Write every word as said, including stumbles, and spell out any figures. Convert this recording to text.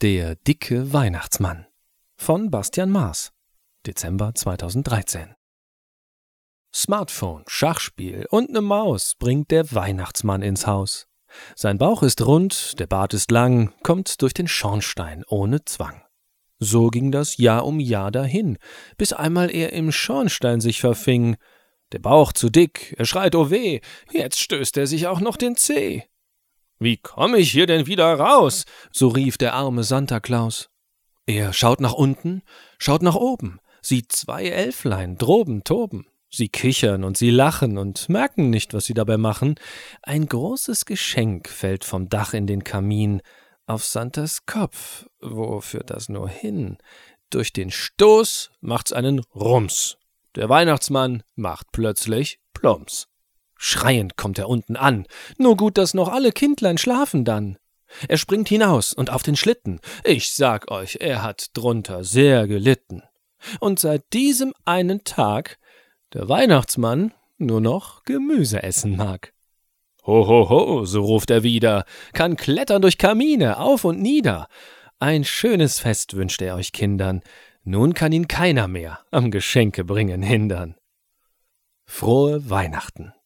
Der dicke Weihnachtsmann von Bastian Maas, Dezember zweitausenddreizehn. Smartphone, Schachspiel und ne Maus bringt der Weihnachtsmann ins Haus. Sein Bauch ist rund, der Bart ist lang, kommt durch den Schornstein ohne Zwang. So ging das Jahr um Jahr dahin, bis einmal er im Schornstein sich verfing. Der Bauch zu dick, er schreit oh weh, jetzt stößt er sich auch noch den Zeh. »Wie komm ich hier denn wieder raus?«, so rief der arme Santa Claus. Er schaut nach unten, schaut nach oben, sieht zwei Elflein droben toben. Sie kichern und sie lachen und merken nicht, was sie dabei machen. Ein großes Geschenk fällt vom Dach in den Kamin, auf Santas Kopf. Wo führt das nur hin? Durch den Stoß macht's einen Rums. Der Weihnachtsmann macht plötzlich Plumps. Schreiend kommt er unten an. Nur gut, dass noch alle Kindlein schlafen dann. Er springt hinaus und auf den Schlitten. Ich sag euch, er hat drunter sehr gelitten. Und seit diesem einen Tag der Weihnachtsmann nur noch Gemüse essen mag. Ho, ho, ho, so ruft er wieder, kann klettern durch Kamine, auf und nieder. Ein schönes Fest wünscht er euch Kindern, nun kann ihn keiner mehr am Geschenkebringen hindern. Frohe Weihnachten!